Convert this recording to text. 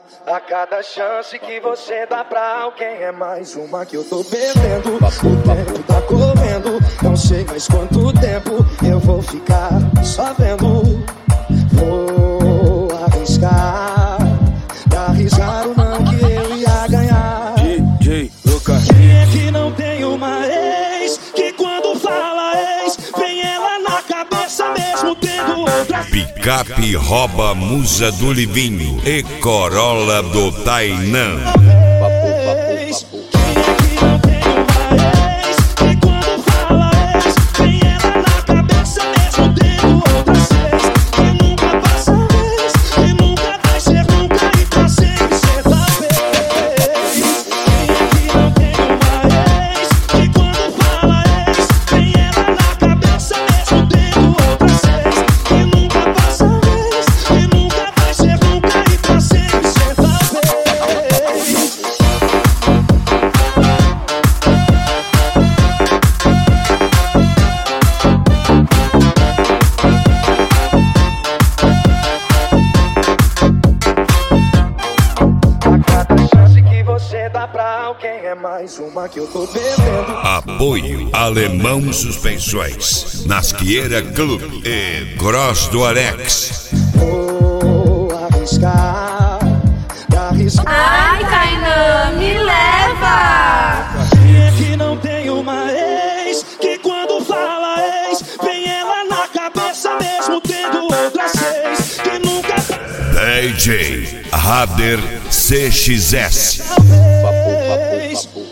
A cada chance que você dá pra alguém é mais uma que eu tô perdendo. O tempo tá correndo, não sei mais quanto tempo eu vou ficar só vendo. Vou arriscar, arriscar o não que eu ia ganhar. DJ Lucas. Quem é que não tem uma ex que quando fala ex vem ela na cabeça mesmo tendo outras? Picape rouba musa do Livinho e Corolla do Tainã. É mais uma que eu tô bebendo. Apoio Alemão Suspensões, Nasqueira Clube e Gross do Alex. Vou arriscar, arriscar. Ai, Tainã, me leva! Quem é que não tem uma ex que quando fala ex vem ela na cabeça mesmo tendo outras seis que nunca. DJ Rader CXS. Talvez